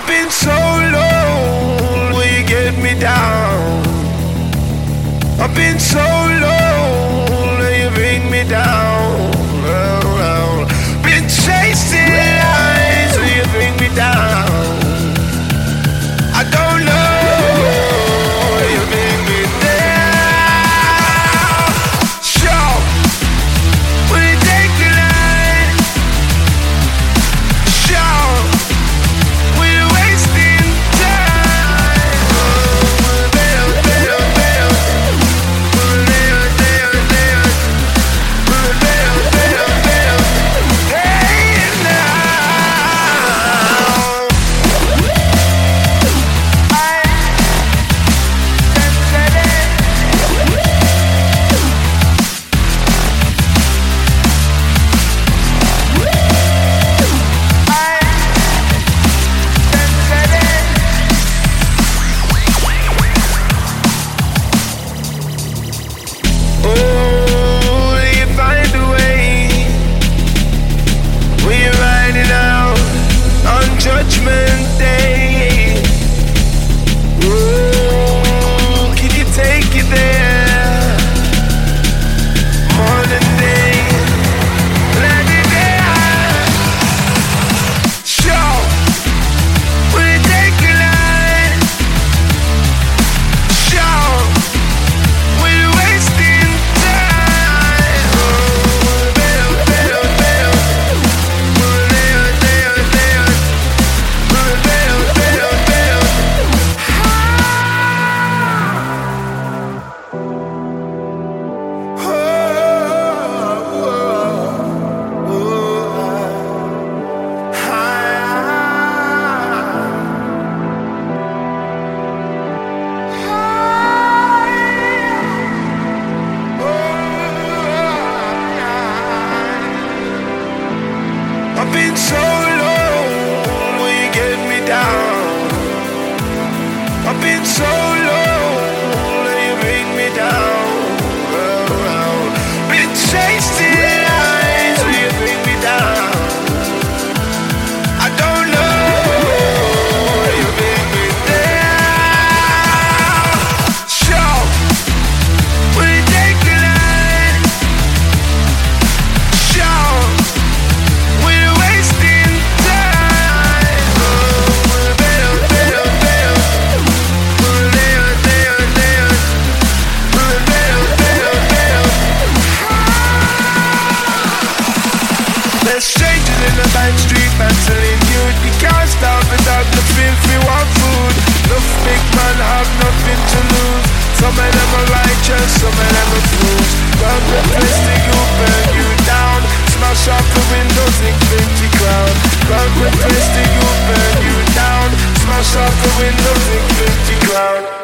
I've been so low, will you get me down? I've been so low, will you bring me down? Been chasing lies, will you bring me down? I don't know, will you bring me down? Sure, will you take the line? Sure. Judgment Day. Ooh, can you take it there? Morning day, let it down. Sure, will you take a line? Sure, will you wasting time? I've been so low, will you get me down? I've been so low, will you bring me down? Been chasing lies, will you bring me down? I don't know, will you bring me down? Sure, will you take the line? Sure. There's strangers in the back street battling youth. You can't stop without the filthy want food. Enough big man have nothing to lose. Some of them are righteous, some of them are fools. God replace the youth, burn you down. Smash off the windows, Infinity Crown. God replace the youth, burn you down. Smash off the windows, Infinity Crown.